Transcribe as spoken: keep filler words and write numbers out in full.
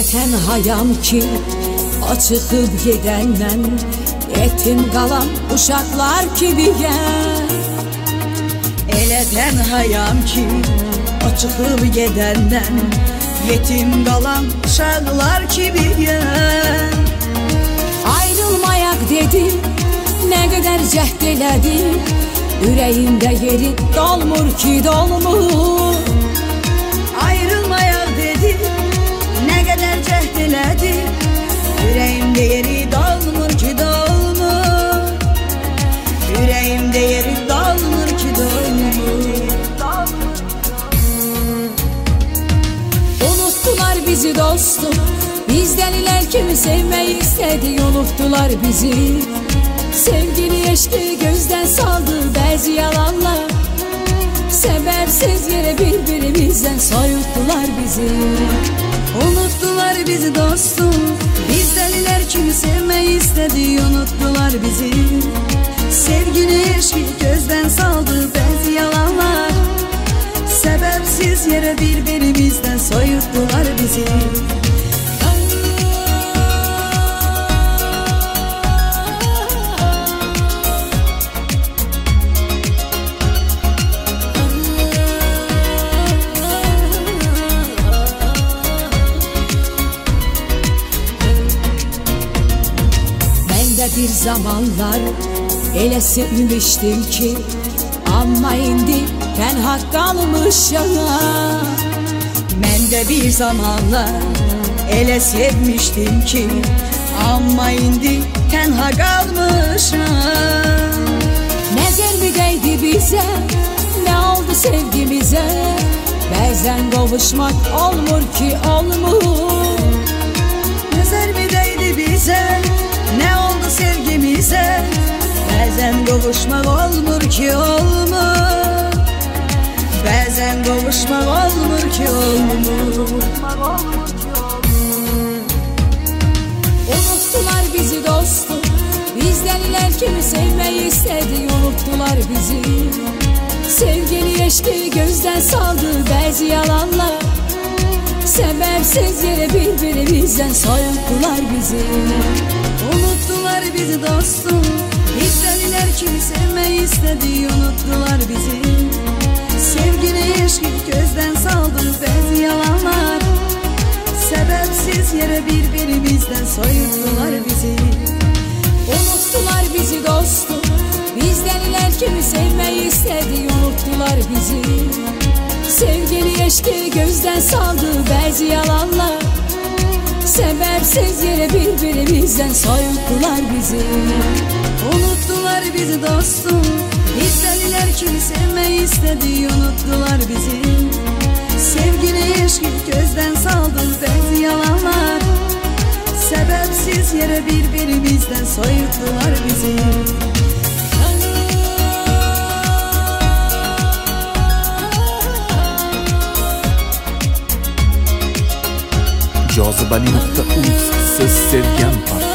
tənhayam ki, o çıxıb gedən mən, yetim qalan uşaqlar kimiyəm. Elə tənhayam ki, o çıxıb gedəndən, yetim qalan uşaqlar kimiyəm. Ayrılmayaq dedi, nə qədər cəhd elədi, ürəyimdə yeri dolmur ki, dolmur. Ayrılmayaq dedi, nə qədər cəhd elədi, ürəyimdə yeri dolmur ki, dolmur. Ürəyimdə yeri dolmur ki, dolmur. Unuttular bizi dostum, biz dəlilər kimi sevmək istədik, unuttular bizi. Sevgili eşqi gözdən saldı bəzi yalanlar, səbəbsiz yerə bir-birimizdən soyuttular bizi. Unuttular bizi dostum, biz dəlilər kimi sevmək istədik, unuttular bizi. Sevgili eşqi gözdən saldı bəzi yalanlar, səbəbsiz yerə bir-birimizdən soyuttular bizi. Bir zamanlar elə sevmişdim ki, amma indi tənha qalmışam. Mən də bir zamanlar elə sevmişdim ki, amma indi tənha qalmışam. Nəzər mi dəydi bizə, nə oldu sevgimizə, bəzən qovuşmaq olmur ki, olmur. Nəzər mi dəydi bizə, nə oldu sevgimizə, bəzən qovuşmaq olmur ki, olmur. Bəzən qovuşmaq olmur ki, olmur. Unuttular bizi dostum, biz dəlilər kimi sevmək istədik, unuttular bizi. Sevgili eşqi gözdən saldı bəzi yalanlar, səbəbsiz yerə bir-birimizdən soyuttular bizi. Unuttular bizi dostum, biz dəlilər kimi sevmək istədik, unuttular bizi. Sevgili eşqi gözdən saldı bəzi yalanlar, səbəbsiz yerə bir-birimizdən soyuttular bizi. Unuttular bizi dostum, biz dəlilər kimi sevmək istədik, unuttular bizi. Sevgili eşqi gözdən saldı bəzi yalanlar, səbəbsiz yerə bir-birimizdən soyuttular bizi. Unuttular bizi dostum, biz dəlilər kimi sevmək istədik, unuttular bizi. Sevgili eşqi gözdən saldı bəzi yalanlar, səbəbsiz yerə bir-birimizdən soyuttular bizi. Cazibeli nokta uz Söz Sevgen Parçası.